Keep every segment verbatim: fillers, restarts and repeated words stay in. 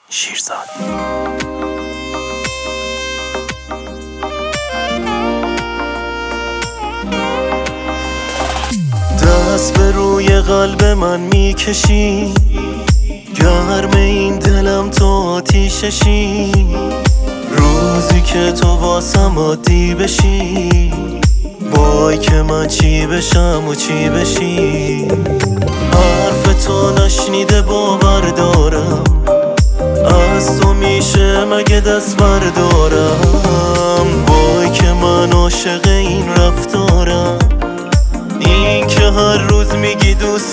شیرزاد. دست به روی قلب من میکشی، گرم این دلم تو آتیششی. روزی که تو واسم عادی بشی، وای که من چی بشم و چی بشی. حرف تو نشنیده باور دارم، از تو میشه مگه دست بردارم. وای که من عاشق این رفتارم، این که هر روز میگی دوست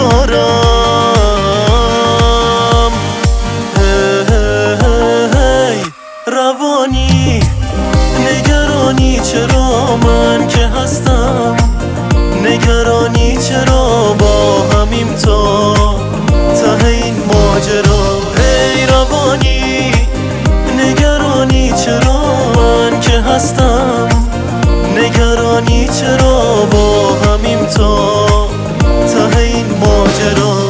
دارم. هی هی هی روانی نگرانی چرا من که هستم، نگرانی چرا با همیم تا ته این ماجرا. هی روانی نگرانی چرا من که هستم، نگرانی چرا با همیم تا ته این ماجرا.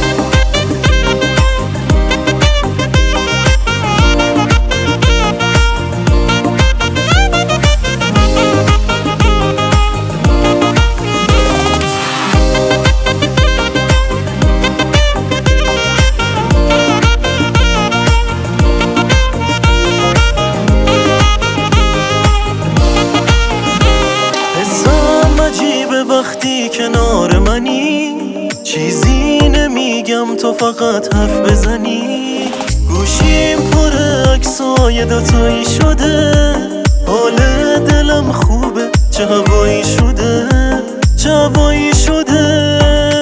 وقتی کنار منی چیزی نمیگم، تو فقط حرف بزنی. گوشیم پر عکسای دوتایی شده، حال دلم خوبه، چه هوایی شده، چه هوایی شده.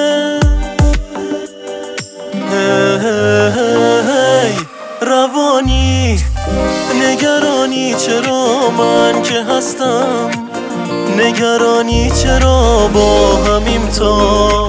هی هی هی روانی نگرانی چرا من که هستم، نگرانی چرا با همیم تا